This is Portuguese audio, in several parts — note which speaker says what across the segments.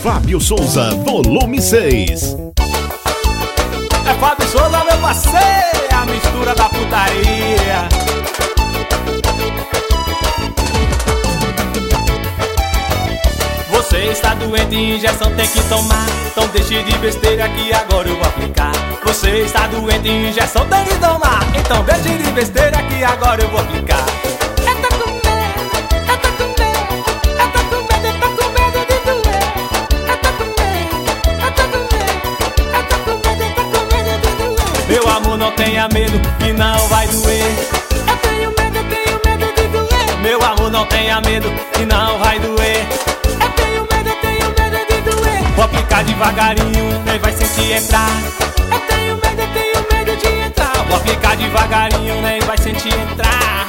Speaker 1: Fábio Souza, volume 6.
Speaker 2: É Fábio Souza, meu parceiro, a mistura da putaria. Você está doente, injeção tem que tomar. Então deixe de besteira que agora eu vou aplicar. Você está doente, injeção tem que tomar. Então deixe de besteira que agora eu vou aplicar. Eu tô com medo, eu tô com medo, eu tô com medo, eu tô com medo de doer. Eu tô com medo, eu tô com medo, eu tô com medo, eu tô com medo de doer. Meu amor, não tenha medo que não vai doer. Eu tenho medo de doer. Meu amor, não tenha medo que não vai doer. Vou aplicar devagarinho, nem vai sentir entrar. Eu tenho medo de entrar. Vou aplicar devagarinho, nem vai sentir entrar.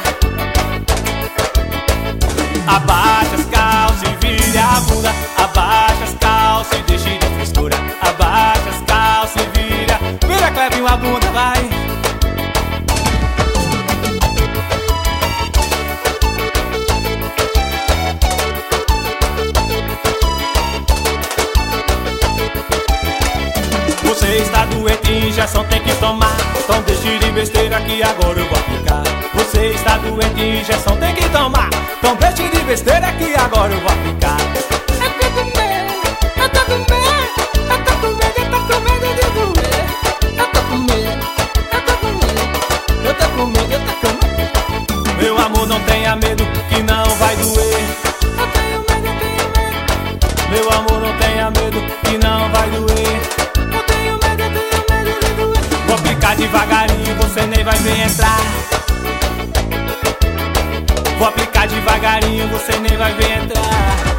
Speaker 2: Abaixa as calças e vire a bunda. Abaixa as calças e deixe de frescura. Abaixa as calças e vira Clevinho a bunda, vai. Você está doente, injeção tem que tomar. Então deixe de besteira que agora eu vou aplicar. Você está doente, injeção tem que tomar. Então deixe de besteira que agora eu vou aplicar. Eu tô com medo, eu tô com medo, eu tô com medo, eu tô com medo de doer. Eu tô com medo, eu tô com medo, eu tô com medo, eu tô com medo. Meu amor, não tenha medo que não vai doer. Eu tenho medo, eu tenho medo. Meu amor, não tenha medo que não vai doer. Vou aplicar devagarinho, você nem vai ver entrar. Vou aplicar devagarinho, você nem vai ver entrar.